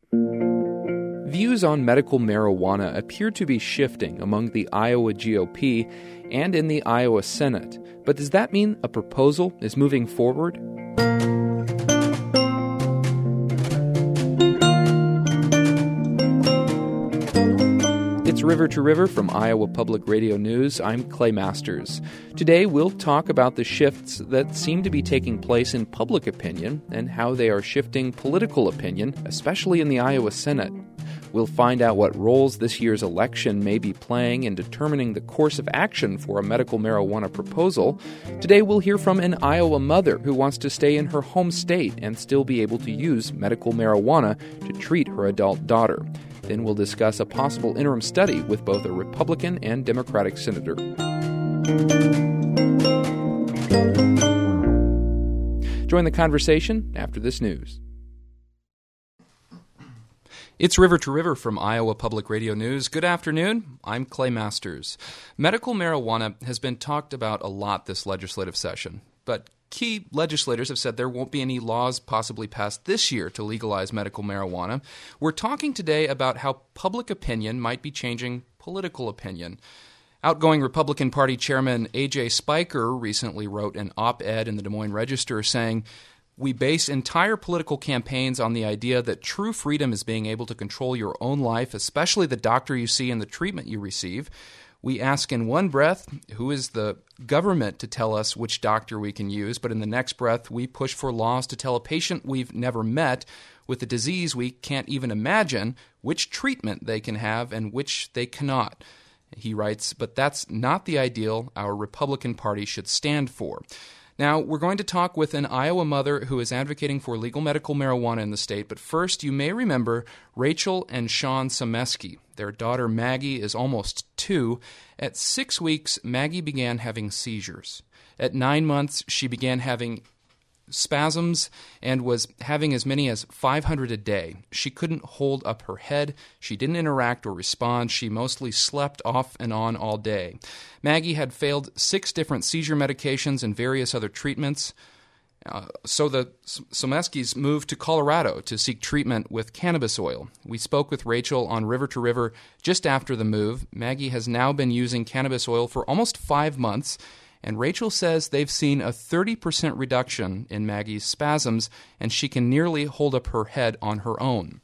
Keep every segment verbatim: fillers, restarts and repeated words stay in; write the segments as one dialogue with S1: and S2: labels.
S1: Views on medical marijuana appear to be shifting among the Iowa G O P and in the Iowa Senate. But does that mean a proposal is moving forward? It's River to River from Iowa Public Radio News. I'm Clay Masters. Today we'll talk about the shifts that seem to be taking place in public opinion and how they are shifting political opinion, especially in the Iowa Senate. We'll find out what roles this year's election may be playing in determining the course of action for a medical marijuana proposal. Today we'll hear from an Iowa mother who wants to stay in her home state and still be able to use medical marijuana to treat her adult daughter. Then we'll discuss a possible interim study with both a Republican and Democratic senator. Join the conversation after this news. It's River to River from Iowa Public Radio News. Good afternoon. I'm Clay Masters. Medical marijuana has been talked about a lot this legislative session, but key legislators have said there won't be any laws possibly passed this year to legalize medical marijuana. We're talking today about how public opinion might be changing political opinion. Outgoing Republican Party Chairman A J Spiker recently wrote an op-ed in the Des Moines Register saying, "We base entire political campaigns on the idea that true freedom is being able to control your own life, especially the doctor you see and the treatment you receive. We ask in one breath, who is the government to tell us which doctor we can use, but in the next breath, we push for laws to tell a patient we've never met with a disease we can't even imagine which treatment they can have and which they cannot." He writes, "But that's not the ideal our Republican Party should stand for." Now, we're going to talk with an Iowa mother who is advocating for legal medical marijuana in the state, but first, you may remember Rachel and Sean Someski. Their daughter Maggie is almost two. At six weeks, Maggie began having seizures. At nine months, she began having spasms and was having as many as five hundred a day. She couldn't hold up her head. She didn't interact or respond. She mostly slept off and on all day. Maggie had failed six different seizure medications and various other treatments. Uh, so the Someskis moved to Colorado to seek treatment with cannabis oil. We spoke with Rachel on River to River just after the move. Maggie has now been using cannabis oil for almost five months. And Rachel says they've seen a thirty percent reduction in Maggie's spasms, and she can nearly hold up her head on her own.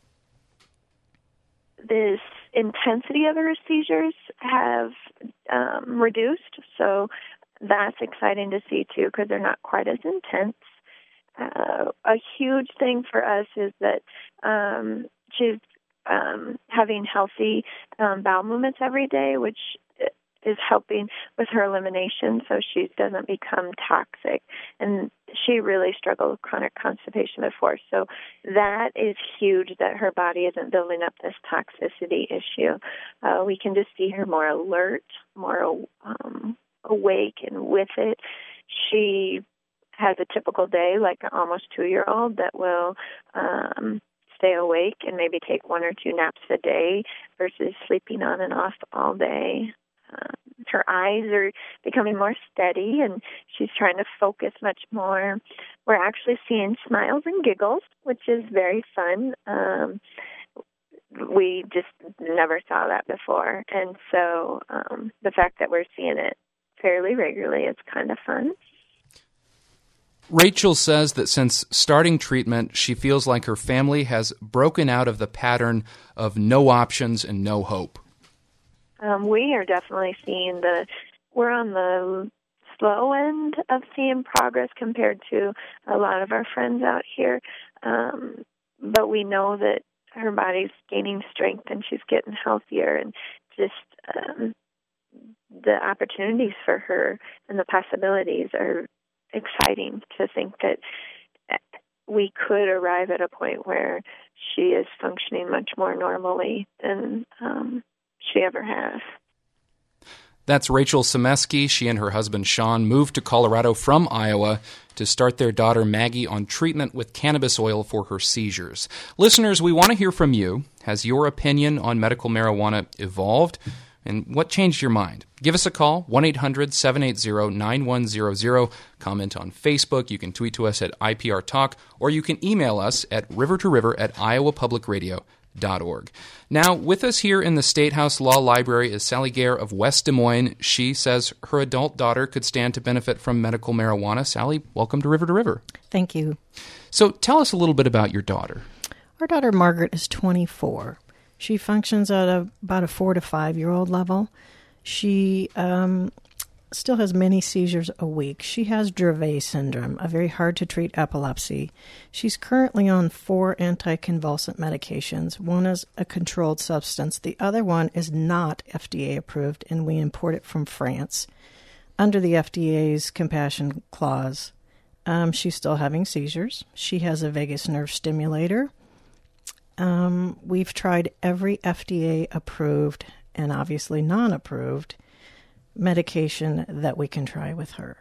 S2: This intensity of her seizures have um, reduced, so that's exciting to see, too, because they're not quite as intense. Uh, a huge thing for us is that um, she's um, having healthy um, bowel movements every day, which is helping with her elimination so she doesn't become toxic. And she really struggled with chronic constipation before. So that is huge that her body isn't building up this toxicity issue. Uh, we can just see her more alert, more um, awake, and with it, she has a typical day like an almost two-year-old that will um, stay awake and maybe take one or two naps a day versus sleeping on and off all day. Um, her eyes are becoming more steady, and she's trying to focus much more. We're actually seeing smiles and giggles, which is very fun. Um, we just never saw that before, and so um, the fact that we're seeing it fairly regularly is kind of fun.
S1: Rachel says that since starting treatment, she feels like her family has broken out of the pattern of no options and no hope.
S2: Um, we are definitely seeing the, we're on the slow end of seeing progress compared to a lot of our friends out here. Um, but we know that her body's gaining strength and she's getting healthier, and just um, the opportunities for her and the possibilities are exciting to think that we could arrive at a point where she is functioning much more normally than um, she ever has.
S1: That's Rachel Someski. She and her husband Sean moved to Colorado from Iowa to start their daughter Maggie on treatment with cannabis oil for her seizures. Listeners, we want to hear from you. Has your opinion on medical marijuana evolved? And what changed your mind? Give us a call, one eight hundred seven eight zero nine one zero zero. Comment on Facebook. You can tweet to us at I P R Talk, or you can email us at river to river at iowa public radio dot org. Now, with us here in the State House Law Library is Sally Gare of West Des Moines. She says her adult daughter could stand to benefit from medical marijuana. Sally, welcome to River to River.
S3: Thank you.
S1: So tell us a little bit about your daughter.
S3: Our daughter Margaret is twenty-four. She functions at a, about a four to five-year-old level. She um, still has many seizures a week. She has Dravet syndrome, a very hard-to-treat epilepsy. She's currently on four anticonvulsant medications. One is a controlled substance. The other one is not F D A approved, and we import it from France under the F D A's compassion clause. Um, she's still having seizures. She has a vagus nerve stimulator. Um, we've tried every F D A-approved and obviously non-approved medication that we can try with her.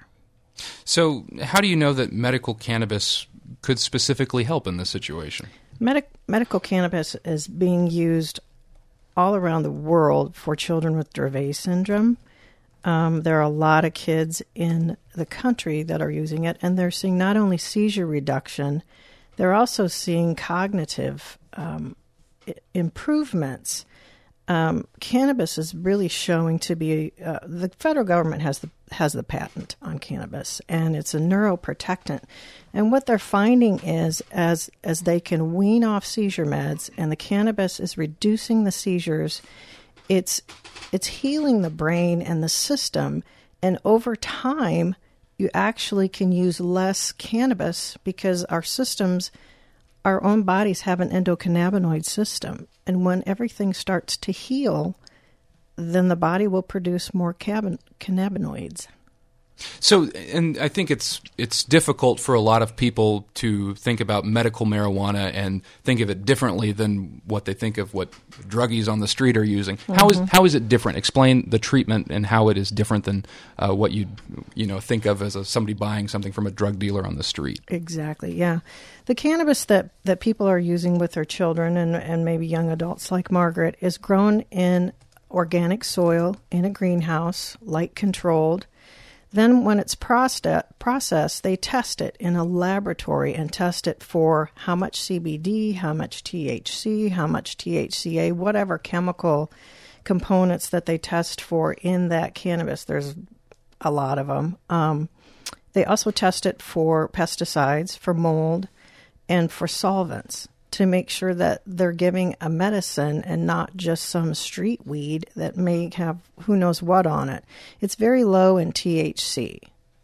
S1: So how do you know that medical cannabis could specifically help in this situation?
S3: Medi- medical cannabis is being used all around the world for children with Dravet syndrome. Um, there are a lot of kids in the country that are using it, and they're seeing not only seizure reduction, they're also seeing cognitive um, I- improvements. Um, cannabis is really showing to be uh, the federal government has the has the patent on cannabis, and it's a neuroprotectant. And what they're finding is as as they can wean off seizure meds, and the cannabis is reducing the seizures, it's it's healing the brain and the system, and over time, you actually can use less cannabis because our systems, our own bodies have an endocannabinoid system. And when everything starts to heal, then the body will produce more cab- cannabinoids.
S1: So, and I think it's it's difficult for a lot of people to think about medical marijuana and think of it differently than what they think of what druggies on the street are using. Mm-hmm. How is how is it different? Explain the treatment and how it is different than uh, what you you know think of as a, somebody buying something from a drug dealer on the street.
S3: Exactly. Yeah, the cannabis that, that people are using with their children and and maybe young adults like Margaret is grown in organic soil in a greenhouse, light controlled. Then when it's processed, they test it in a laboratory and test it for how much C B D, how much T H C, how much T H C A, whatever chemical components that they test for in that cannabis. There's a lot of them. Um, they also test it for pesticides, for mold, and for solvents to make sure that they're giving a medicine and not just some street weed that may have who knows what on it. It's very low in T H C.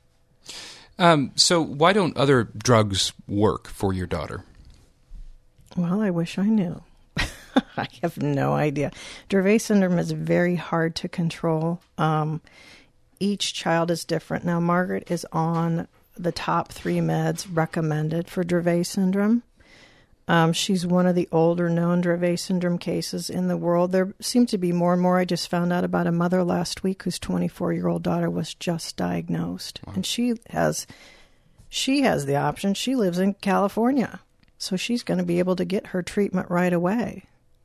S1: Um, so why don't other drugs work for your daughter?
S3: Well, I wish I knew. I have no idea. Dravet syndrome is very hard to control. Um, each child is different. Now, Margaret is on the top three meds recommended for Dravet syndrome. Um, she's one of the older known Dravet syndrome cases in the world. There seem to be more and more. I just found out about a mother last week whose twenty-four-year-old daughter was just diagnosed. Wow. And she has she has the option. She lives in California, so she's going to be able to get her treatment right away.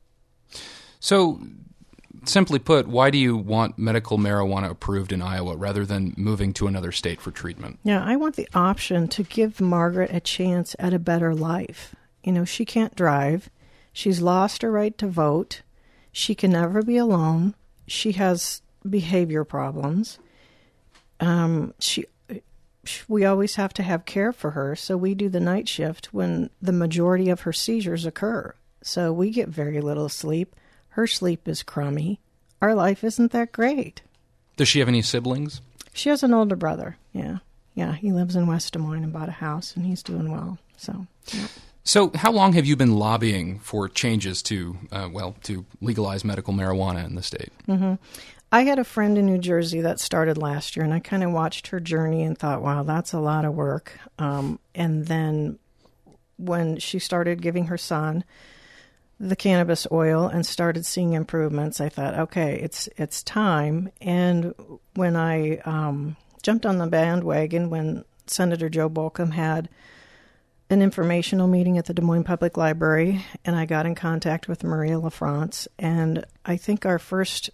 S1: So, simply put, why do you want medical marijuana approved in Iowa rather than moving to another state for treatment?
S3: Yeah, I want the option to give Margaret a chance at a better life. You know, she can't drive. She's lost her right to vote. She can never be alone. She has behavior problems. Um, she, we always have to have care for her, so we do the night shift when the majority of her seizures occur. So we get very little sleep. Her sleep is crummy. Our life isn't that great.
S1: Does she have any siblings?
S3: She has an older brother, yeah. Yeah, he lives in West Des Moines and bought a house, and he's doing well, so, yeah.
S1: So how long have you been lobbying for changes to, uh, well, to legalize medical marijuana in the state?
S3: Mm-hmm. I had a friend in New Jersey that started last year, and I kind of watched her journey and thought, wow, that's a lot of work. Um, and then when she started giving her son the cannabis oil and started seeing improvements, I thought, okay, it's it's time. And when I um, jumped on the bandwagon when Senator Joe Bolcom had an informational meeting at the Des Moines Public Library, and I got in contact with Maria LaFrance, and I think our first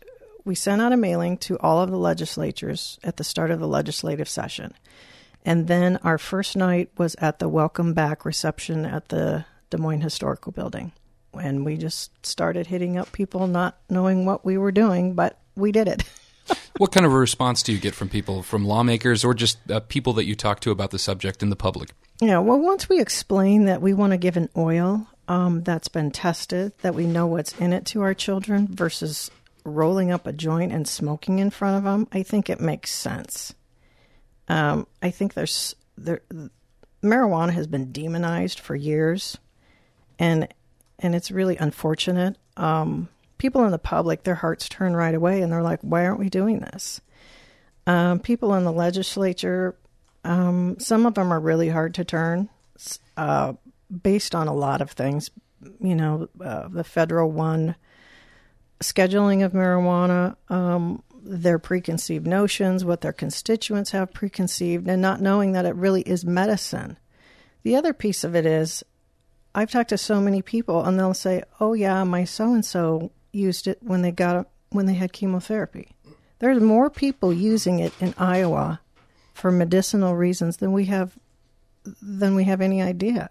S3: we sent out a mailing to all of the legislatures at the start of the legislative session. And then our first night was at the welcome back reception at the Des Moines Historical Building. And we just started hitting up people not knowing what we were doing, but we did it.
S1: What kind of a response do you get from people, from lawmakers or just uh, people that you talk to about the subject in the public?
S3: Yeah, well, once we explain that we want to give an oil um, that's been tested, that we know what's in it to our children versus rolling up a joint and smoking in front of them, I think it makes sense. Um, I think there's there, marijuana has been demonized for years, and and it's really unfortunate. Um, people in the public, their hearts turn right away, and they're like, "Why aren't we doing this?" Um, people in the legislature, um, some of them are really hard to turn, uh, based on a lot of things. You know, uh, the federal one, scheduling of marijuana. Um, their preconceived notions, what their constituents have preconceived, and not knowing that it really is medicine. The other piece of it is, I've talked to so many people, and they'll say, "Oh yeah, my so-and-so used it when they got when they had chemotherapy." There's more people using it in Iowa for medicinal reasons than we have than we have any idea.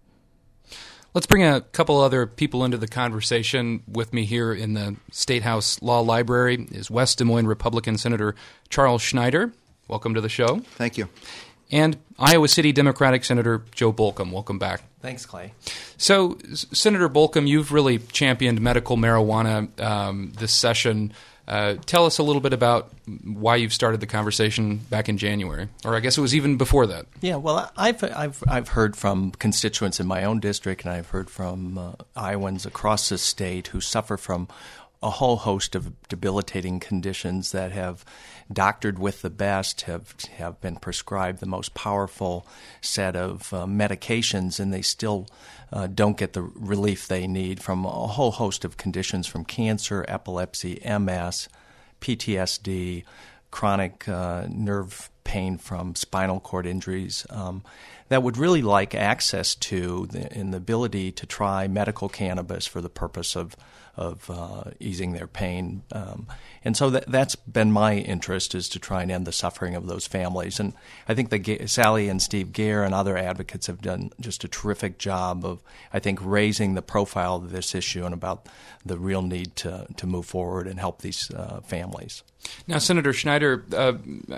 S1: Let's bring a couple other people into the conversation. With me here in the State House Law Library is West Des Moines Republican Senator Charles Schneider. Welcome to the show.
S4: Thank you.
S1: And Iowa City Democratic Senator Joe Bolcom. Welcome back.
S5: Thanks, Clay.
S1: So, S- Senator Bolcom, you've really championed medical marijuana um, this session. Uh, tell us a little bit about why you've started the conversation back in January, or I guess it was even before that.
S5: Yeah, well, I've I've I've heard from constituents in my own district, and I've heard from uh, Iowans across the state who suffer from a whole host of debilitating conditions that have doctored with the best, have have been prescribed the most powerful set of uh, medications, and they still uh, don't get the relief they need from a whole host of conditions, from cancer, epilepsy, M S, P T S D, chronic uh, nerve pain from spinal cord injuries, um, that would really like access to the, and the ability to try medical cannabis for the purpose of of uh, easing their pain. Um, and so that, that's been my interest, is to try and end the suffering of those families. And I think that Sally and Steve Gare and other advocates have done just a terrific job of, I think, raising the profile of this issue and about the real need to, to move forward and help these uh, families.
S1: Now, Senator Schneider, uh,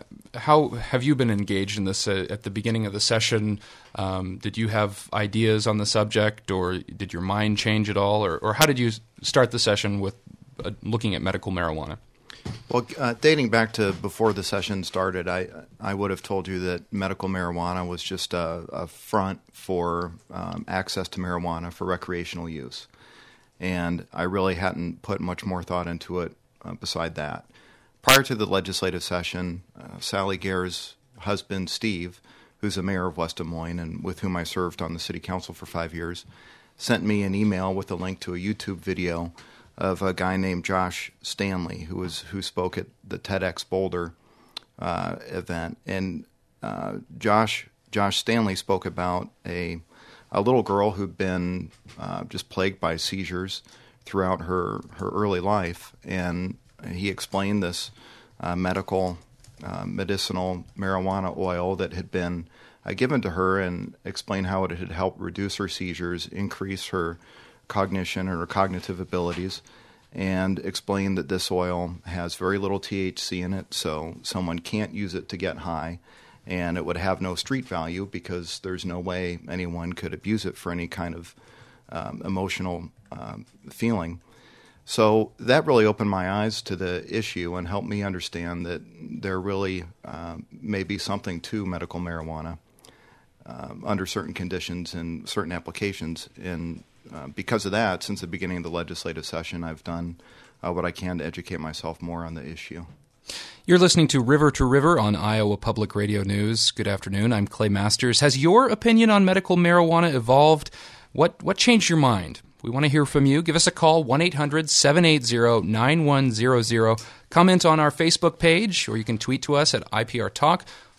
S1: how have you been engaged in this uh, at the beginning of the session? Um, did you have ideas on the subject, or did your mind change at all, or, or how did you start the session with uh, looking at medical marijuana?
S4: Well, uh, dating back to before the session started, I I would have told you that medical marijuana was just a, a front for um, access to marijuana for recreational use, and I really hadn't put much more thought into it uh, beside that. Prior to the legislative session, uh, Sally Gare's husband, Steve, who's a mayor of West Des Moines and with whom I served on the city council for five years, sent me an email with a link to a YouTube video of a guy named Josh Stanley, who was who spoke at the TEDx Boulder uh, event. And uh, Josh Josh Stanley spoke about a a little girl who'd been uh, just plagued by seizures throughout her, her early life, and he explained this uh, medical, uh, medicinal marijuana oil that had been uh, given to her, and explained how it had helped reduce her seizures, increase her cognition and her cognitive abilities, and explained that this oil has very little T H C in it, so someone can't use it to get high, and it would have no street value because there's no way anyone could abuse it for any kind of um, emotional um, feeling. So that really opened my eyes to the issue and helped me understand that there really uh, may be something to medical marijuana um, under certain conditions and certain applications. And uh, because of that, since the beginning of the legislative session, I've done uh, what I can to educate myself more on the issue.
S1: You're listening to River to River on Iowa Public Radio News. Good afternoon. I'm Clay Masters. Has your opinion on medical marijuana evolved? What what changed your mind? We want to hear from you. Give us a call, one eight hundred seven eight zero nine one zero zero. Comment on our Facebook page, or you can tweet to us at I P R Talk,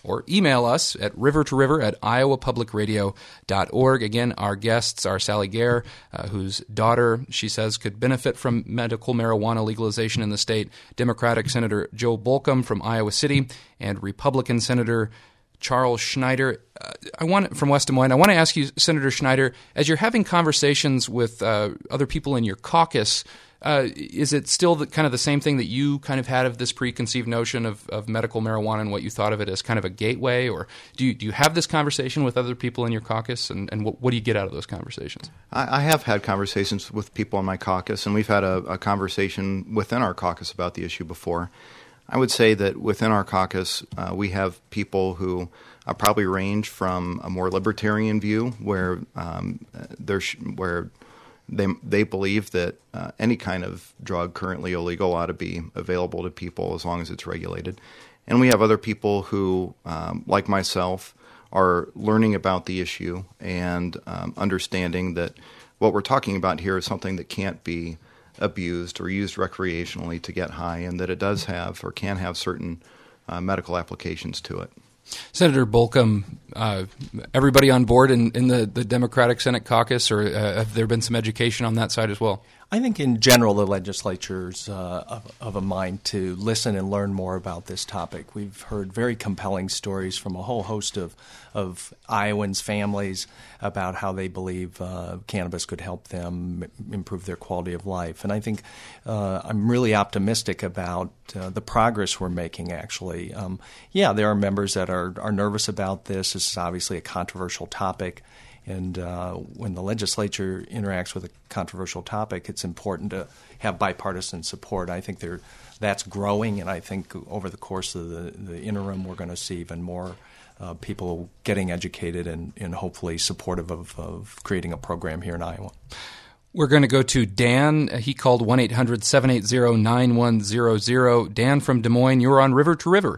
S1: or email us at river to river at iowa public radio dot org. Again, our guests are Sally Gare, uh, whose daughter, she says, could benefit from medical marijuana legalization in the state, Democratic Senator Joe Bolcom from Iowa City, and Republican Senator Charles Schneider. Uh, I want from West Des Moines. I want to ask you, Senator Schneider, as you're having conversations with uh, other people in your caucus, uh, is it still the, kind of the same thing that you kind of had of this preconceived notion of, of medical marijuana and what you thought of it as kind of a gateway, or do you, do you have this conversation with other people in your caucus, and, and what, what do you get out of those conversations?
S4: I, I have had conversations with people in my caucus, and we've had a, a conversation within our caucus about the issue before. I would say that within our caucus, uh, we have people who uh, probably range from a more libertarian view, where um, there's where they they believe that uh, any kind of drug currently illegal ought to be available to people as long as it's regulated, and we have other people who, um, like myself, are learning about the issue and um, understanding that what we're talking about here is something that can't be abused or used recreationally to get high, and that it does have or can have certain uh, medical applications to it.
S1: Senator Bolcom, uh, everybody on board in, in the, the Democratic Senate caucus, or uh, have there been some education on that side as well?
S5: I think in general the legislature's uh, of, of a mind to listen and learn more about this topic. We've heard very compelling stories from a whole host of, of Iowans, families, about how they believe uh, cannabis could help them m- improve their quality of life. And I think uh, I'm really optimistic about uh, the progress we're making, actually. Um, yeah, there are members that are, are nervous about this. This is obviously a controversial topic. And uh, when the legislature interacts with a controversial topic, it's important to have bipartisan support. I think there, that's growing, and I think over the course of the, the interim, we're going to see even more uh, people getting educated and, and hopefully supportive of, of creating a program here in Iowa.
S1: We're going to go to Dan. He called one eight hundred seven eight zero nine one zero zero. Dan from Des Moines, you're on River to River.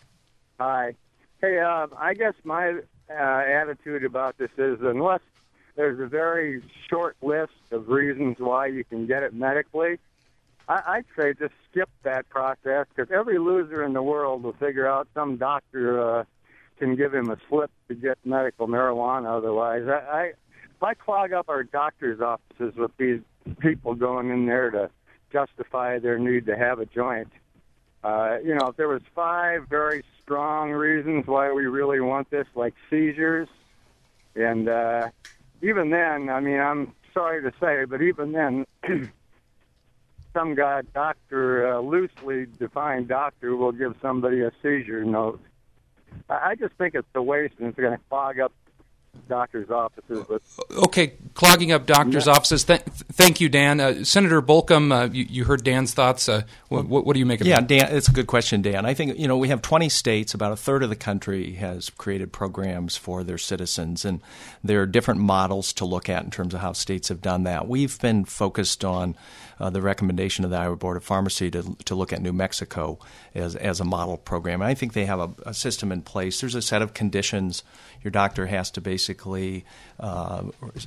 S6: Hi. Hey, uh, I guess my uh, attitude about this is, unless there's a very short list of reasons why you can get it medically, I, I'd say just skip that process, because every loser in the world will figure out some doctor uh, can give him a slip to get medical marijuana otherwise. I, I, if I clog up our doctor's offices with these people going in there to justify their need to have a joint, uh, you know, if there was five very strong reasons why we really want this, like seizures, and uh, even then, I mean, I'm sorry to say, but even then, some guy, doctor, uh, loosely defined doctor, will give somebody a seizure note. I just think it's a waste, and it's going to clog up doctors' offices. But
S1: okay, clogging up doctors'
S6: yeah.
S1: offices. Th- thank you, Dan. Uh, Senator Bolcom, uh, you, you heard Dan's thoughts. Uh, what, what do you make of
S5: yeah,
S1: that?
S5: Yeah, Dan, it's a good question, Dan. I think, you know, we have twenty states. About a third of the country has created programs for their citizens, and there are different models to look at in terms of how states have done that. We've been focused on uh, the recommendation of the Iowa Board of Pharmacy to to look at New Mexico as as a model program. And I think they have a, a system in place. There's a set of conditions. Your doctor has to basically uh,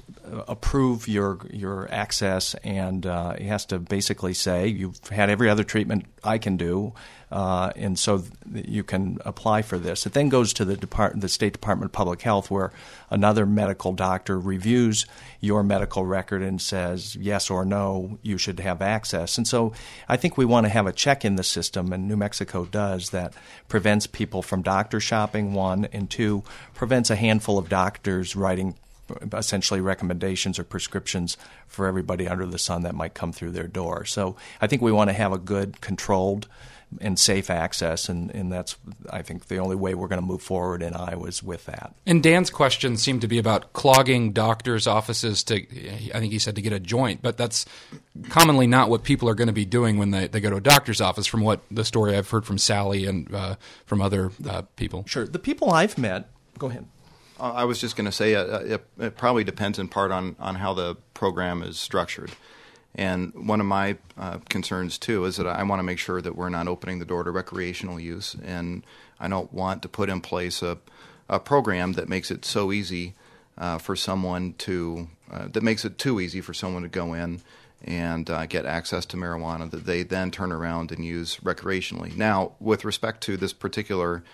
S5: approve your your access, and uh, he has to basically say, you've had every other treatment I can do, uh, and so th- you can apply for this. It then goes to the Depart- the State Department of Public Health, where another medical doctor reviews your medical record and says yes or no, you should have access. And so I think we want to have a check in the system, and New Mexico does, that prevents people from doctor shopping, one, and two, prevents a handful of doctors writing essentially recommendations or prescriptions for everybody under the sun that might come through their door. So I think we want to have a good, controlled, and safe access, and, and that's, I think, the only way we're going to move forward in Iowa is with that.
S1: And Dan's question seemed to be about clogging doctors' offices to, I think he said, to get a joint, but that's commonly not what people are going to be doing when they, they go to a doctor's office, from what the story I've heard from Sally and uh, from other uh, people.
S5: Sure. The people I've met, go ahead.
S4: Uh, I was just going to say uh, it, it probably depends in part on, on how the program is structured. And one of my uh, concerns, too, is that I want to make sure that we're not opening the door to recreational use. And I don't want to put in place a, a program that makes it so easy uh, for someone to, uh, that makes it too easy for someone to go in and uh, get access to marijuana that they then turn around and use recreationally. Now, with respect to this particular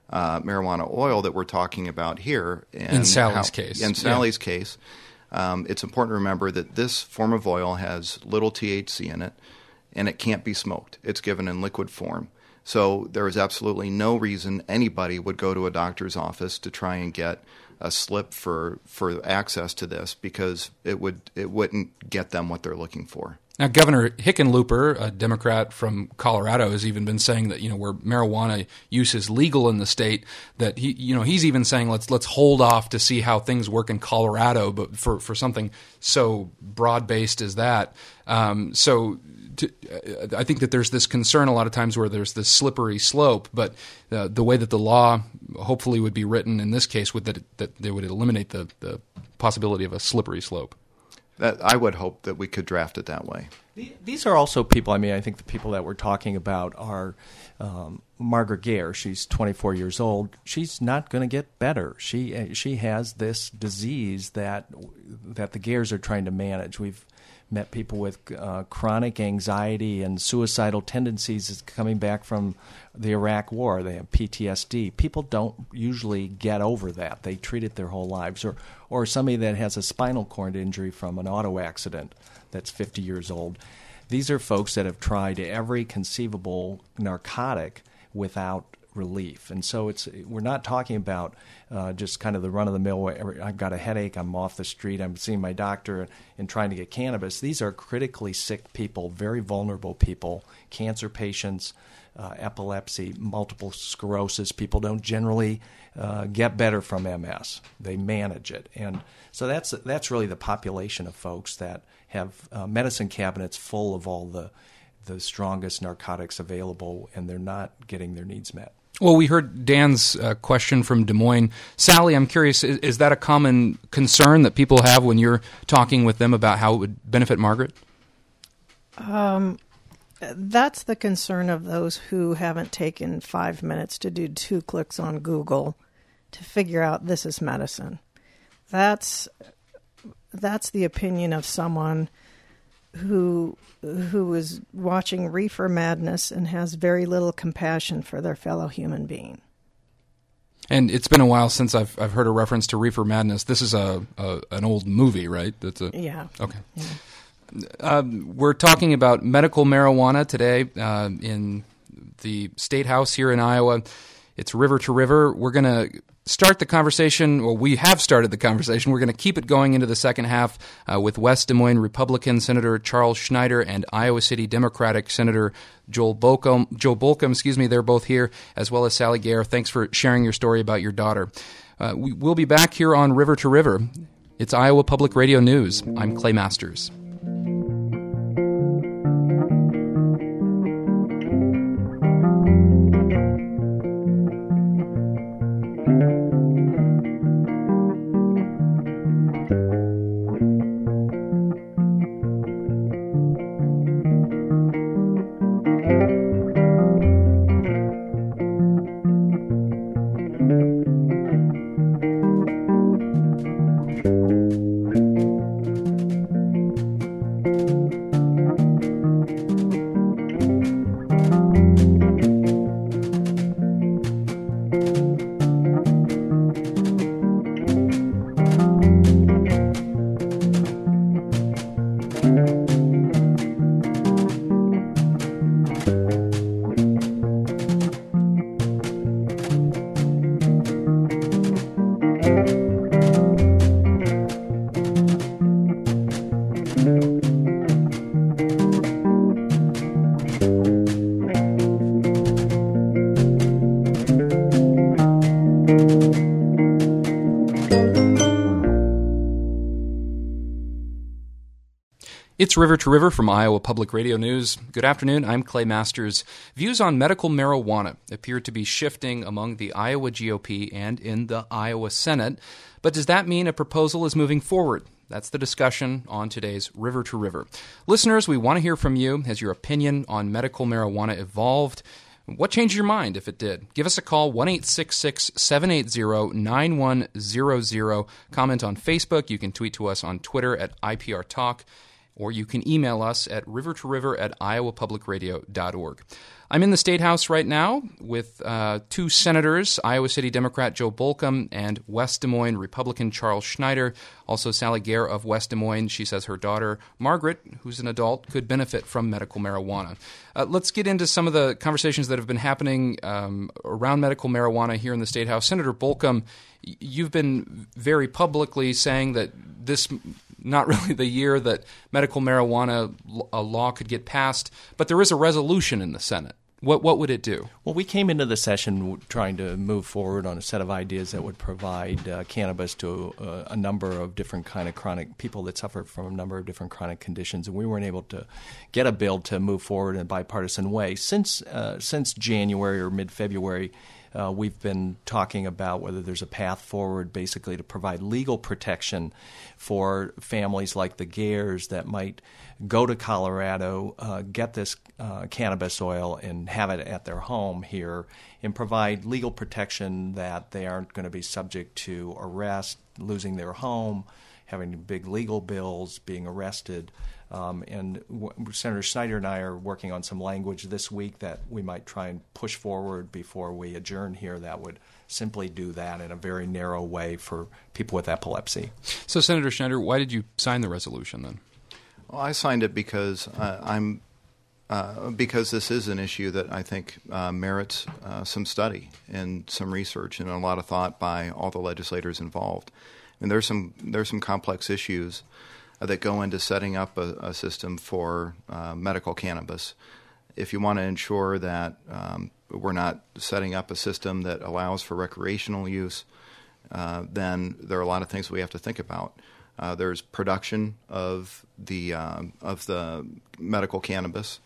S4: uh, marijuana oil that we're talking about here. And
S1: in Sally's
S4: how,
S1: case.
S4: In Sally's
S1: yeah.
S4: case, um, it's important to remember that this form of oil has little T H C in it, and it can't be smoked. It's given in liquid form. So there is absolutely no reason anybody would go to a doctor's office to try and get a slip for, for access to this, because it would it wouldn't get them what they're looking for.
S1: Now, Governor Hickenlooper, a Democrat from Colorado, has even been saying that, you know, where marijuana use is legal in the state, that he, you know, he's even saying let's let's hold off to see how things work in Colorado, but for, for something so broad based as that. Um, so. To, I think that there's this concern a lot of times where there's this slippery slope, but uh, the way that the law hopefully would be written in this case would that, that they would eliminate the, the possibility of a slippery slope.
S4: That, I would hope that we could draft it that way.
S5: These are also people, I mean, I think the people that we're talking about are um, Margaret Gare. She's twenty-four years old. She's not going to get better. She she has this disease that that the Gares are trying to manage. We've met people with uh, chronic anxiety and suicidal tendencies coming back from the Iraq War. They have P T S D. People don't usually get over that. They treat it their whole lives. Or, or somebody that has a spinal cord injury from an auto accident that's fifty years old. These are folks that have tried every conceivable narcotic without relief. And so it's we're not talking about uh, just kind of the run-of-the-mill, I've got a headache, I'm off the street, I'm seeing my doctor and trying to get cannabis. These are critically sick people, very vulnerable people, cancer patients, uh, epilepsy, multiple sclerosis. People don't generally uh, get better from M S. They manage it. And so that's that's really the population of folks that have uh, medicine cabinets full of all the the strongest narcotics available, and they're not getting their needs met.
S1: Well, we heard Dan's uh, question from Des Moines. Sally, I'm curious, is, is that a common concern that people have when you're talking with them about how it would benefit Margaret?
S3: Um, that's the concern of those who haven't taken five minutes to do two clicks on Google to figure out this is medicine. That's that's the opinion of someone who who is watching Reefer Madness and has very little compassion for their fellow human being.
S1: And it's been a while since I've I've heard a reference to Reefer Madness. This is a, a an old movie, right? That's a
S3: yeah.
S1: Okay.
S3: Yeah.
S1: Um, we're talking about medical marijuana today uh, in the State House here in Iowa. It's River to River. We're going to start the conversation, well, we have started the conversation. We're going to keep it going into the second half uh, with West Des Moines Republican Senator Charles Schneider and Iowa City Democratic Senator Joel Bolcom. Joe Bolcom, excuse me, they're both here, as well as Sally Gare. Thanks for sharing your story about your daughter. Uh, we, we'll be back here on River to River. It's Iowa Public Radio News. I'm Clay Masters. It's River to River from Iowa Public Radio News. Good afternoon. I'm Clay Masters. Views on medical marijuana appear to be shifting among the Iowa G O P and in the Iowa Senate. But does that mean a proposal is moving forward? That's the discussion on today's River to River. Listeners, we want to hear from you. Has your opinion on medical marijuana evolved? What changed your mind if it did? Give us a call, one eight six six, seven eight zero, nine one zero zero. Comment on Facebook. You can tweet to us on Twitter at I P R Talk. or you can email us at river to river at iowa public radio dot org. I'm in the State House right now with uh, two senators, Iowa City Democrat Joe Bolcom and West Des Moines Republican Charles Schneider. Also Sally Gare of West Des Moines. She says her daughter, Margaret, who's an adult, could benefit from medical marijuana. Uh, let's get into some of the conversations that have been happening um, around medical marijuana here in the State House. Senator Bolcom, you've been very publicly saying that this not really the year that medical marijuana a law could get passed, but there is a resolution in the Senate. What what would it do?
S5: Well, we came into the session trying to move forward on a set of ideas that would provide uh, cannabis to uh, a number of different kind of chronic people that suffer from a number of different chronic conditions, and we weren't able to get a bill to move forward in a bipartisan way. Since uh, since January or mid-February, Uh, we've been talking about whether there's a path forward basically to provide legal protection for families like the Gares that might go to Colorado, uh, get this uh, cannabis oil and have it at their home here, and provide legal protection that they aren't going to be subject to arrest, losing their home, having big legal bills, being arrested. Um, and w- Senator Schneider and I are working on some language this week that we might try and push forward before we adjourn here that would simply do that in a very narrow way for people with epilepsy.
S1: So, Senator Schneider, why did you sign the resolution then?
S4: Well, I signed it because uh, I'm uh, because this is an issue that I think uh, merits uh, some study and some research and a lot of thought by all the legislators involved. And there's some there's some complex issues that go into setting up a, a system for uh, medical cannabis. If you want to ensure that um, we're not setting up a system that allows for recreational use, uh, then there are a lot of things we have to think about. Uh, there's production of the uh, of the medical cannabis,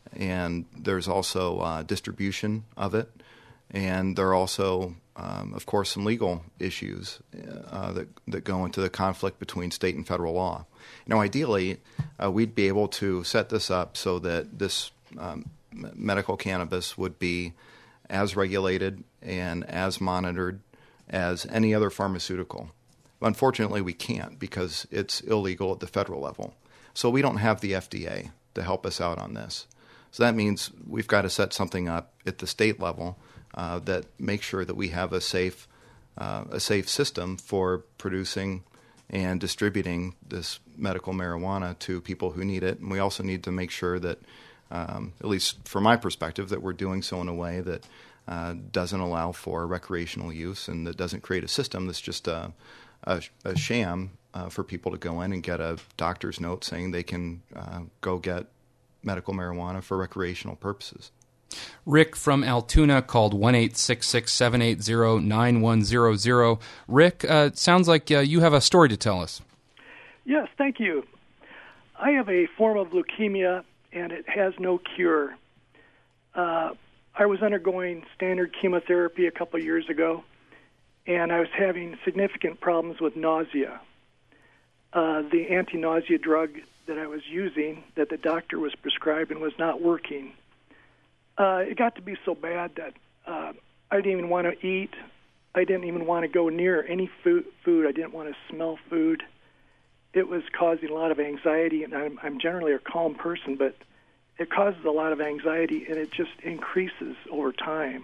S4: and there's also uh, distribution of it, and there are also Um, of course, some legal issues uh, that that go into the conflict between state and federal law. Now, ideally, uh, we'd be able to set this up so that this um, medical cannabis would be as regulated and as monitored as any other pharmaceutical. Unfortunately, we can't because it's illegal at the federal level. So we don't have the F D A to help us out on this. So that means we've got to set something up at the state level Uh, that make sure that we have a safe, uh, a safe system for producing and distributing this medical marijuana to people who need it. And we also need to make sure that, um, at least from my perspective, that we're doing so in a way that uh, doesn't allow for recreational use and that doesn't create a system that's just a, a, a sham uh, for people to go in and get a doctor's note saying they can uh, go get medical marijuana for recreational purposes.
S1: Rick from Altoona called one eight six six, seven eight zero, nine one zero zero. Rick, uh, it sounds like uh, you have a story to tell us.
S7: Yes, thank you. I have a form of leukemia, and it has no cure. Uh, I was undergoing standard chemotherapy a couple years ago, and I was having significant problems with nausea. Uh, the anti-nausea drug that I was using, that the doctor was prescribing, was not working. Uh, it got to be so bad that uh, I didn't even want to eat. I didn't even want to go near any food. food. I didn't want to smell food. It was causing a lot of anxiety, and I'm, I'm generally a calm person, but it causes a lot of anxiety, and it just increases over time.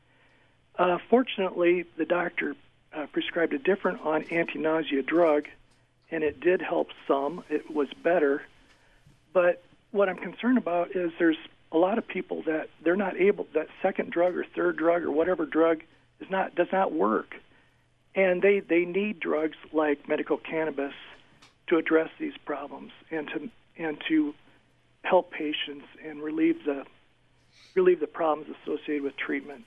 S7: Uh, fortunately, the doctor uh, prescribed a different on anti-nausea drug, and it did help some. It was better. But what I'm concerned about is there's a lot of people that they're not able, that second drug or third drug or whatever drug is not does not work, and they, they need drugs like medical cannabis to address these problems and to and to help patients and relieve the relieve the problems associated with treatment.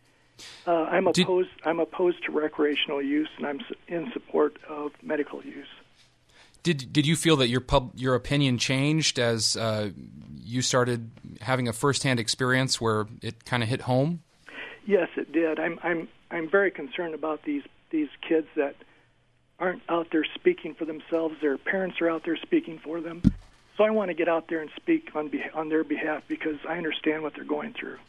S7: Uh, I'm
S1: Did,
S7: opposed. I'm opposed to recreational use, and I'm in support of medical use.
S1: Did did you feel that your pub, your opinion changed as uh, you started having a firsthand experience where it kind of hit home?
S7: Yes, it did. I'm I'm I'm very concerned about these these kids that aren't out there speaking for themselves. Their parents are out there speaking for them. So I want to get out there and speak on be- on their behalf because I understand what they're going through.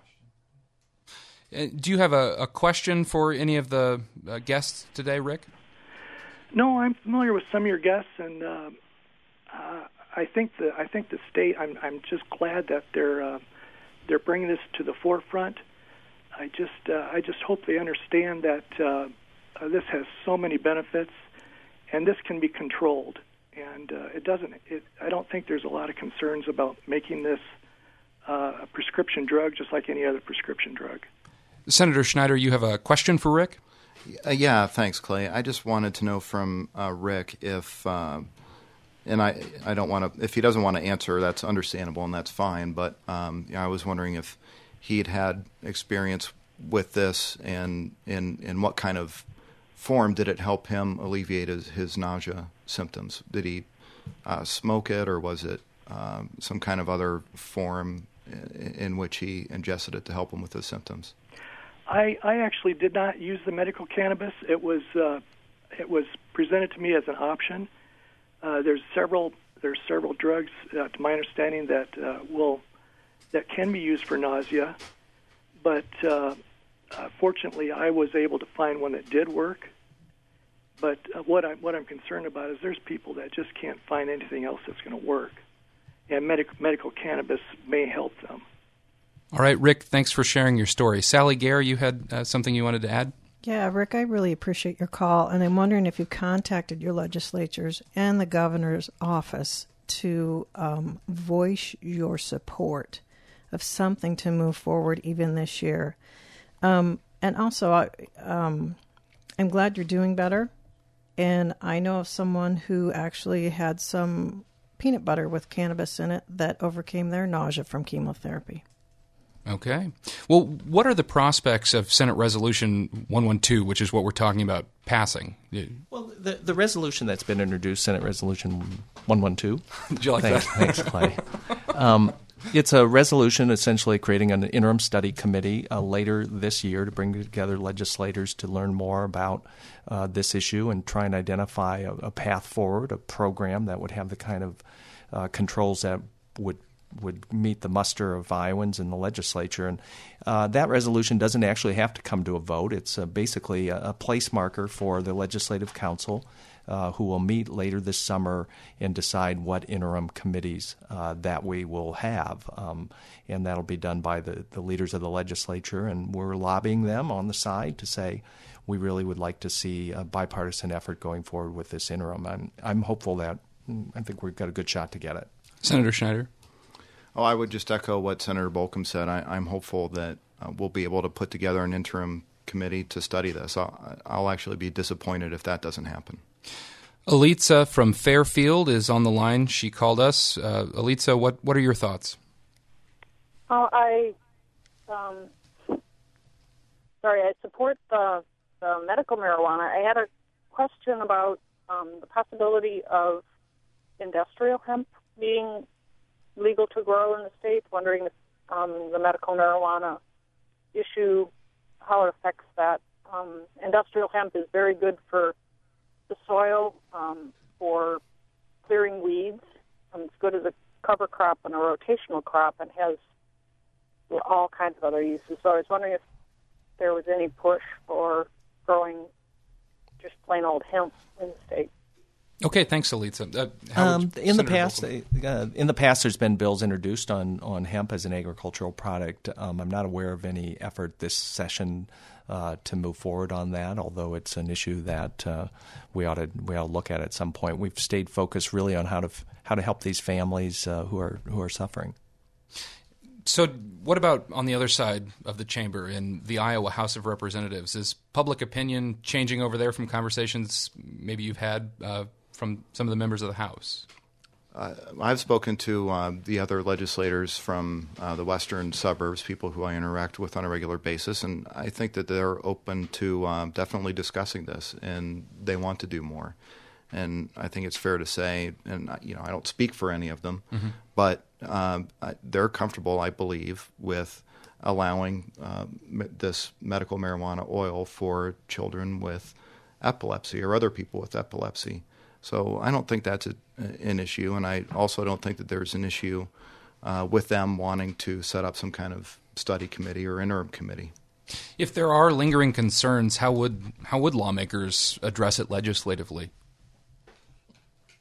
S1: Uh, do you have a, a question for any of the uh, guests today, Rick?
S7: No, I'm familiar with some of your guests, and uh, uh, I think the I think the state. I'm I'm just glad that they're uh, they're bringing this to the forefront. I just uh, I just hope they understand that uh, uh, this has so many benefits, and this can be controlled. And uh, it doesn't. It, I don't think there's a lot of concerns about making this uh, a prescription drug, just like any other prescription drug.
S1: Senator Schneider, you have a question for Rick?
S4: Uh, yeah, thanks, Clay. I just wanted to know from uh, Rick if, uh, and I I don't want to, if he doesn't want to answer, that's understandable and that's fine. But um, you know, I was wondering if he'd had experience with this, and in in what kind of form did it help him alleviate his, his nausea symptoms? Did he uh, smoke it, or was it um, some kind of other form in, in which he ingested it to help him with his symptoms?
S7: I, I actually did not use the medical cannabis. It was uh, it was presented to me as an option. Uh, there's several there's several drugs, uh, to my understanding, that uh, will that can be used for nausea, but uh, uh, fortunately, I was able to find one that did work. But uh, what I'm what I'm concerned about is there's people that just can't find anything else that's going to work, and medic, medical cannabis may help them.
S1: All right, Rick, thanks for sharing your story. Sally Gare, you had uh, something you wanted to add?
S3: Yeah, Rick, I really appreciate your call, and I'm wondering if you contacted your legislatures and the governor's office to um, voice your support of something to move forward even this year. Um, and also, I, um, I'm glad you're doing better, and I know of someone who actually had some peanut butter with cannabis in it that overcame their nausea from chemotherapy.
S1: Okay. Well, what are the prospects of Senate Resolution one twelve, which is what we're talking about, passing?
S5: Well, the the resolution that's been introduced, Senate Resolution one twelve.
S1: Did you like
S5: thanks,
S1: that?
S5: Thanks, Clay. Um, it's a resolution essentially creating an interim study committee uh, later this year to bring together legislators to learn more about uh, this issue and try and identify a, a path forward, a program that would have the kind of uh, controls that would would meet the muster of Iowans in the legislature. And uh, that resolution doesn't actually have to come to a vote. It's uh, basically a, a place marker for the Legislative Council, uh, who will meet later this summer and decide what interim committees uh, that we will have. Um, and that'll be done by the, the leaders of the legislature. And we're lobbying them on the side to say we really would like to see a bipartisan effort going forward with this interim. I'm, I'm hopeful that I think we've got a good shot to get it.
S1: Senator Schneider?
S4: Oh, I would just echo what Senator Bolcom said. I, I'm hopeful that uh, we'll be able to put together an interim committee to study this. I'll, I'll actually be disappointed if that doesn't happen.
S1: Alitza from Fairfield is on the line. She called us. Uh, Alitza, what, what are your thoughts?
S8: Oh, I, um, sorry, I support the, the medical marijuana. I had a question about um, the possibility of industrial hemp being legal to grow in the state, wondering if um, the medical marijuana issue, how it affects that. Um, industrial hemp is very good for the soil, um, for clearing weeds. Um, it's good as a cover crop and a rotational crop, and has all kinds of other uses. So I was wondering if there was any push for growing just plain old hemp in the state.
S1: Okay, thanks, Alitza. Uh,
S5: um, in
S1: Senator
S5: the past, uh, in the past, there's been bills introduced on, on hemp as an agricultural product. Um, I'm not aware of any effort this session uh, to move forward on that, although it's an issue that uh, we ought to we ought to look at at some point. We've stayed focused really on how to how to help these families uh, who are who are suffering.
S1: So what about on the other side of the chamber in the Iowa House of Representatives? Is public opinion changing over there from conversations maybe you've had uh, from some of the members of the House?
S4: Uh, I've spoken to uh, the other legislators from uh, the western suburbs, people who I interact with on a regular basis, and I think that they're open to uh, definitely discussing this, and they want to do more. And I think it's fair to say, and you know, I don't speak for any of them, mm-hmm. but um, they're comfortable, I believe, with allowing uh, this medical marijuana oil for children with epilepsy or other people with epilepsy. So I don't think that's a, an issue, and I also don't think that there's an issue uh, with them wanting to set up some kind of study committee or interim committee.
S1: If there are lingering concerns, how would how would lawmakers address it legislatively?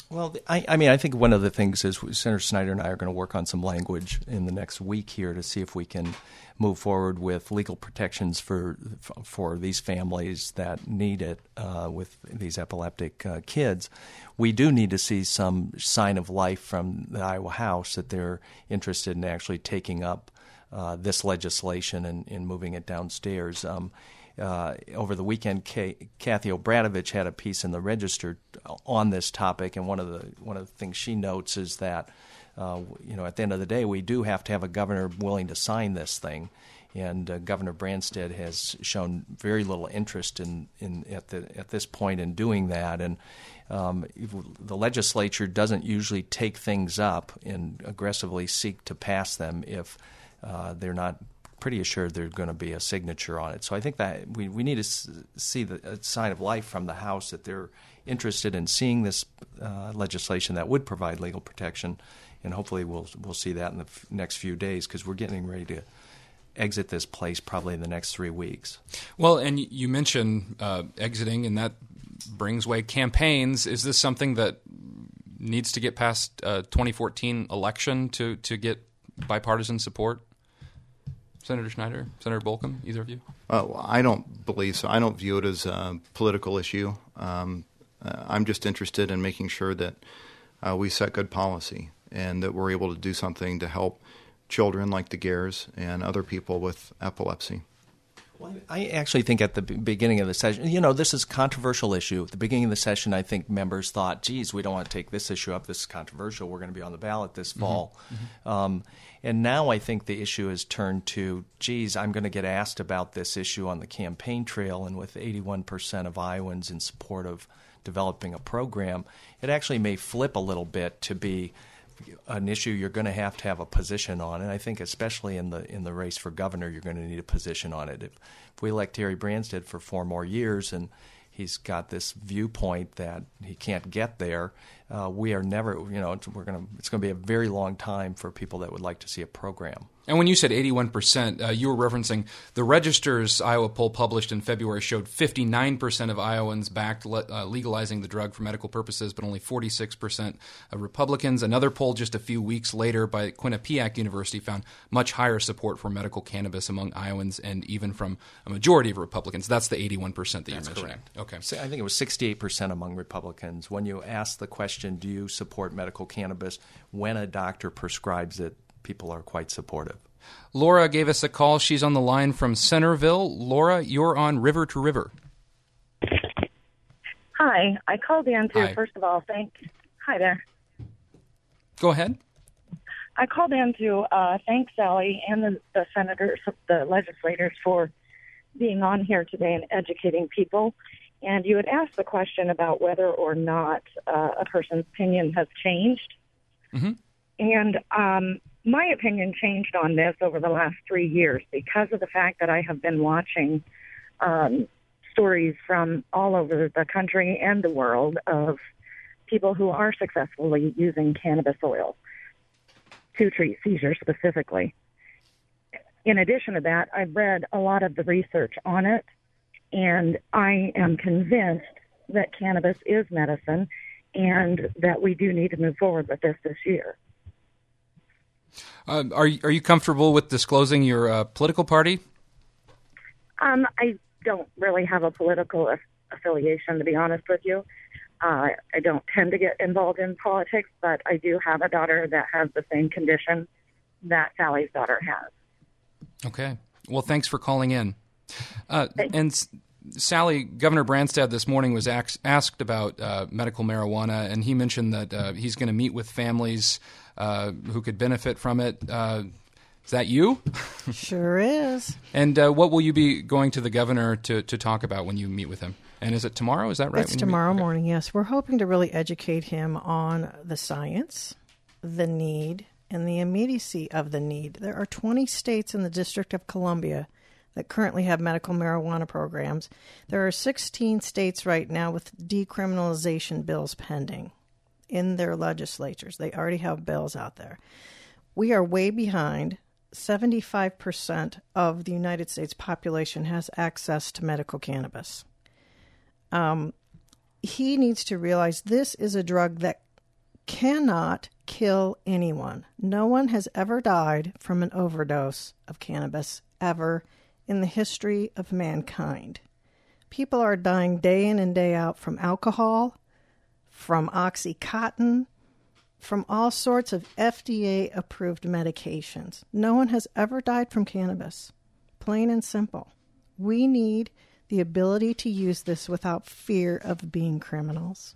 S5: Well, I, I mean, I think one of the things is Senator Snyder and I are going to work on some language in the next week here to see if we can move forward with legal protections for for these families that need it uh, with these epileptic uh, kids. We do need to see some sign of life from the Iowa House that they're interested in actually taking up uh, this legislation and, and moving it downstairs. Um, Uh, over the weekend, Kay, Kathy Obradovich had a piece in the Register on this topic, and one of the one of the things she notes is that, uh, you know, at the end of the day, we do have to have a governor willing to sign this thing, and uh, Governor Branstad has shown very little interest in, in at the at this point in doing that, and um, the legislature doesn't usually take things up and aggressively seek to pass them if uh, they're not pretty assured there's going to be a signature on it. So I think that we, we need to s- see the a sign of life from the House that they're interested in seeing this uh, legislation that would provide legal protection, and hopefully we'll we'll see that in the f- next few days because we're getting ready to exit this place probably in the next three weeks.
S1: Well, and you mentioned uh, exiting, and that brings way campaigns. Is this something that needs to get past uh, twenty fourteen election to, to get bipartisan support? Senator Schneider, Senator Bolcom, either of you?
S4: Uh, I don't believe so. I don't view it as a political issue. Um, uh, I'm just interested in making sure that uh, we set good policy and that we're able to do something to help children like the Gares and other people with epilepsy.
S5: Well, I actually think at the beginning of the session, you know, this is a controversial issue. At the beginning of the session, I think members thought, geez, we don't want to take this issue up. This is controversial. We're going to be on the ballot this fall. Mm-hmm. Um, and now I think the issue has turned to, geez, I'm going to get asked about this issue on the campaign trail. And with eighty-one percent of Iowans in support of developing a program, it actually may flip a little bit to be an issue you're going to have to have a position on, and I think especially in the in the race for governor, you're going to need a position on it. If, if we elect Terry Branstad for four more years and he's got this viewpoint that he can't get there, uh, we are never, you know, we're going to it's going to be a very long time for people that would like to see a program.
S1: And when you said eighty-one percent, uh, you were referencing the Register's Iowa poll published in February showed fifty-nine percent of Iowans backed le- uh, legalizing the drug for medical purposes, but only forty-six percent of Republicans. Another poll just a few weeks later by Quinnipiac University found much higher support for medical cannabis among Iowans and even from a majority of Republicans. That's the eighty-one percent that
S5: That's
S1: you're mentioning.
S5: Correct.
S1: Okay.
S5: So I think it was sixty-eight percent among Republicans. When you ask the question, do you support medical cannabis, when a doctor prescribes it, people are quite supportive.
S1: Laura gave us a call. She's on the line from Centerville. Laura, you're on River to River.
S9: Hi. I called in to,
S1: Hi.
S9: first of all, thank... Hi there.
S1: Go ahead.
S9: I called in to uh, thank Sally and the, the senators, the legislators, for being on here today and educating people. And you had asked the question about whether or not uh, a person's opinion has changed.
S1: Mm-hmm.
S9: And um, my opinion changed on this over the last three years because of the fact that I have been watching um, stories from all over the country and the world of people who are successfully using cannabis oil to treat seizures specifically. In addition to that, I've read a lot of the research on it, and I am convinced that cannabis is medicine and that we do need to move forward with this this year.
S1: Uh, are, are you comfortable with disclosing your uh, political party?
S9: Um, I don't really have a political aff- affiliation, to be honest with you. Uh, I don't tend to get involved in politics, but I do have a daughter that has the same condition that Sally's daughter has.
S1: Okay. Well, thanks for calling in. Uh, and S- Sally, Governor Branstad this morning was ax- asked about uh, medical marijuana, and he mentioned that uh, he's going to meet with families uh, who could benefit from it. Uh, is that you?
S3: Sure is.
S1: And uh, what will you be going to the governor to, to talk about when you meet with him? And is it tomorrow? Is that right?
S3: It's tomorrow okay. morning, yes. We're hoping to really educate him on the science, the need, and the immediacy of the need. There are twenty states in the District of Columbia that currently have medical marijuana programs. There are sixteen states right now with decriminalization bills pending in their legislatures. They already have bills out there. We are way behind. seventy-five percent of the United States population has access to medical cannabis. Um, he needs to realize this is a drug that cannot kill anyone. No one has ever died from an overdose of cannabis ever in the history of mankind. People are dying day in and day out from alcohol, from Oxycontin, from all sorts of F D A-approved medications. No one has ever died from cannabis. Plain and simple. We need the ability to use this without fear of being criminals.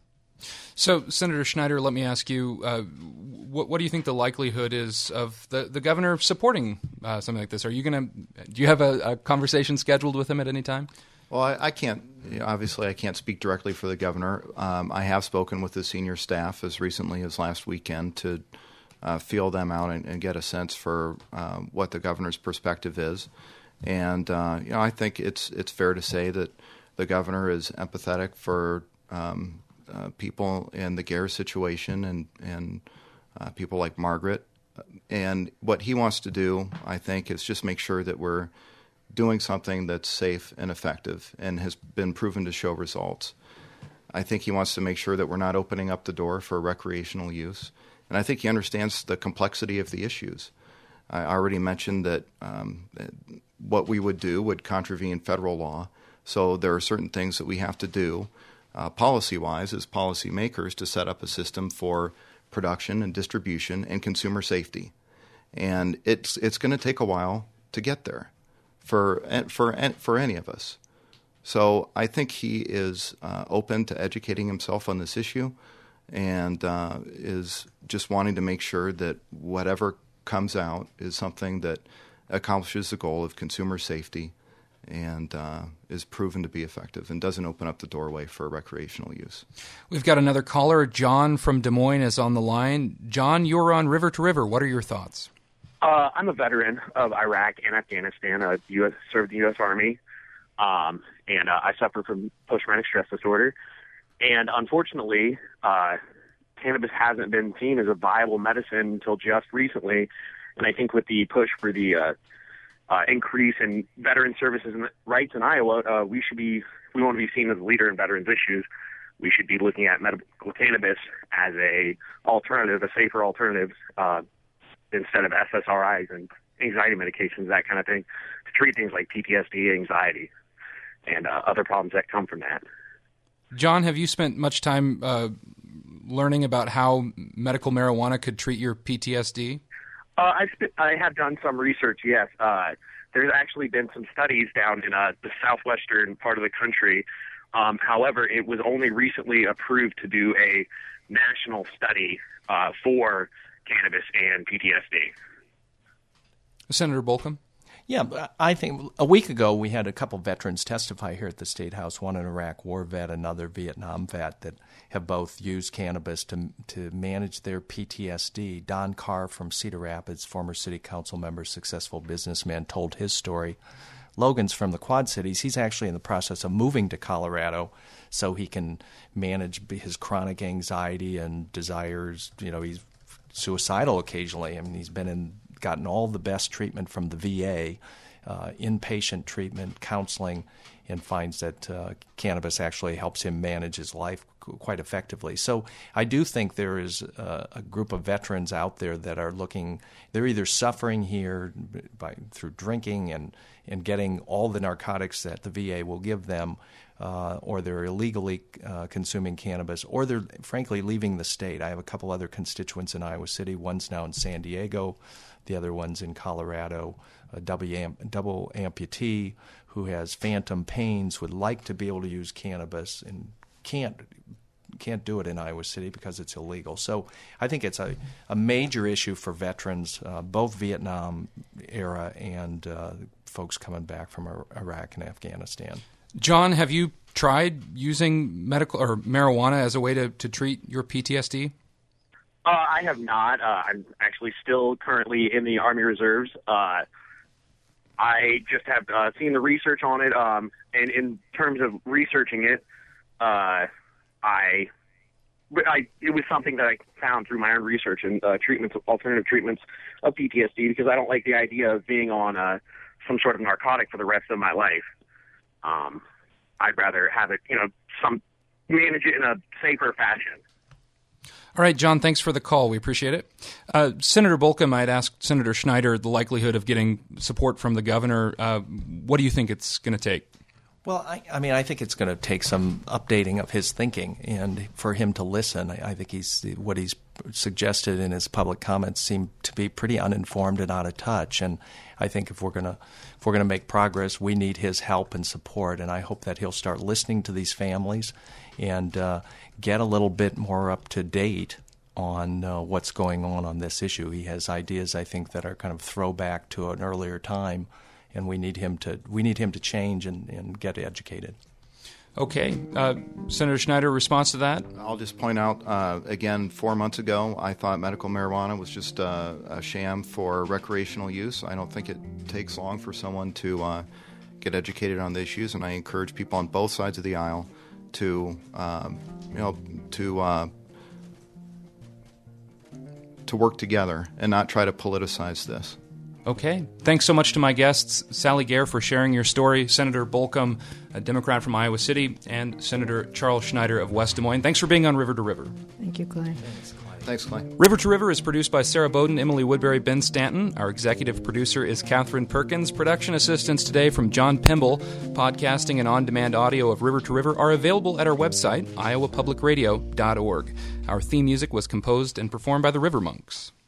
S1: So, Senator Schneider, let me ask you, uh, what, what do you think the likelihood is of the, the governor supporting uh, something like this? Are you going to, do you have a, a conversation scheduled with him at any time?
S4: Well, I, I can't, obviously I can't speak directly for the governor. Um, I have spoken with the senior staff as recently as last weekend to uh, feel them out and, and get a sense for uh, what the governor's perspective is. And, uh, you know, I think it's it's fair to say that the governor is empathetic for um, uh, people in the Gare situation and, and uh, people like Margaret. And what he wants to do, I think, is just make sure that we're doing something that's safe and effective and has been proven to show results. I think he wants to make sure that we're not opening up the door for recreational use. And I think he understands the complexity of the issues. I already mentioned that um, what we would do would contravene federal law. So there are certain things that we have to do uh, policy-wise as policymakers to set up a system for production and distribution and consumer safety. And it's it's going to take a while to get there for for for any of us. So I think he is uh, open to educating himself on this issue and uh, is just wanting to make sure that whatever comes out is something that accomplishes the goal of consumer safety and uh, is proven to be effective and doesn't open up the doorway for recreational use.
S1: We've got another caller. John from Des Moines is on the line. John, you're on River to River. What are your thoughts?
S10: Uh, I'm a veteran of Iraq and Afghanistan. I U S, served in the U S Army, um, and uh, I suffer from post-traumatic stress disorder. And unfortunately, uh, cannabis hasn't been seen as a viable medicine until just recently. And I think with the push for the uh, uh, increase in veteran services and rights in Iowa, uh, we should be, if we want to be seen as a leader in veterans issues, we should be looking at medical cannabis as a alternative, a safer alternative, uh, instead of S S R Is and anxiety medications, that kind of thing, to treat things like P T S D, anxiety, and uh, other problems that come from that.
S1: John, have you spent much time uh, learning about how medical marijuana could treat your P T S D?
S10: Uh, I've sp- I have done some research, yes. Uh, there's actually been some studies down in uh, the southwestern part of the country. Um, however, it was only recently approved to do a national study uh, for cannabis and P T S D.
S1: Senator Bolcom?
S5: Yeah, I think a week ago we had a couple veterans testify here at the State House, one an Iraq war vet, another Vietnam vet, that have both used cannabis to to manage their P T S D. Don Carr from Cedar Rapids, former city council member, successful businessman, told his story. Logan's from the Quad Cities. He's actually in the process of moving to Colorado so he can manage his chronic anxiety and desires. You know, he's suicidal occasionally. I mean, he's been in, gotten all the best treatment from the V A, uh, inpatient treatment, counseling, and finds that uh, cannabis actually helps him manage his life quite effectively. So I do think there is a, a group of veterans out there that are looking, they're either suffering here by through drinking and, and getting all the narcotics that the V A will give them, uh, or they're illegally uh, consuming cannabis, or they're frankly leaving the state. I have a couple other constituents in Iowa City. One's now in San Diego. The other one's in Colorado. A double, amp- double amputee who has phantom pains, would like to be able to use cannabis and can't can't do it in Iowa City because it's illegal. So I think it's a, a major issue for veterans, uh, both Vietnam era and uh, folks coming back from Iraq and Afghanistan.
S1: John, have you tried using medical or marijuana as a way to, to treat your P T S D?
S10: Uh, I have not. Uh, I'm actually still currently in the Army Reserves. Uh, I just have uh, seen the research on it, um, and in terms of researching it, uh, I, I it was something that I found through my own research and uh, treatments, alternative treatments of P T S D, because I don't like the idea of being on uh, some sort of narcotic for the rest of my life. Um, I'd rather have it, you know, some manage it in a safer fashion.
S1: All right, John, thanks for the call. We appreciate it. Uh, Senator Bolcom, I had asked Senator Schneider the likelihood of getting support from the governor. Uh, what do you think it's going to take?
S5: Well, I, I mean, I think it's going to take some updating of his thinking, and for him to listen. I, I think he's what he's suggested in his public comments seem to be pretty uninformed and out of touch. And I think if we're going to if we're going to make progress, we need his help and support. And I hope that he'll start listening to these families and uh, get a little bit more up to date on uh, what's going on on this issue. He has ideas, I think, that are kind of throwback to an earlier time. And we need him to we need him to change and, and get educated.
S1: Okay. Uh, Senator Schneider, response to that?
S4: I'll just point out, uh, again, four months ago, I thought medical marijuana was just uh, a sham for recreational use. I don't think it takes long for someone to uh, get educated on the issues, and I encourage people on both sides of the aisle to, um, you know, to uh, to work together and not try to politicize this.
S1: Okay. Thanks so much to my guests, Sally Gare, for sharing your story, Senator Bolcom, a Democrat from Iowa City, and Senator Charles Schneider of West Des Moines. Thanks for being on River to River.
S3: Thank you, Clay.
S4: Thanks, Clay. Thanks, Clay.
S1: River to River is produced by Sarah Bowden, Emily Woodbury, Ben Stanton. Our executive producer is Catherine Perkins. Production assistance today from John Pimble. Podcasting and on-demand audio of River to River are available at our website, iowa public radio dot org. Our theme music was composed and performed by the River Monks.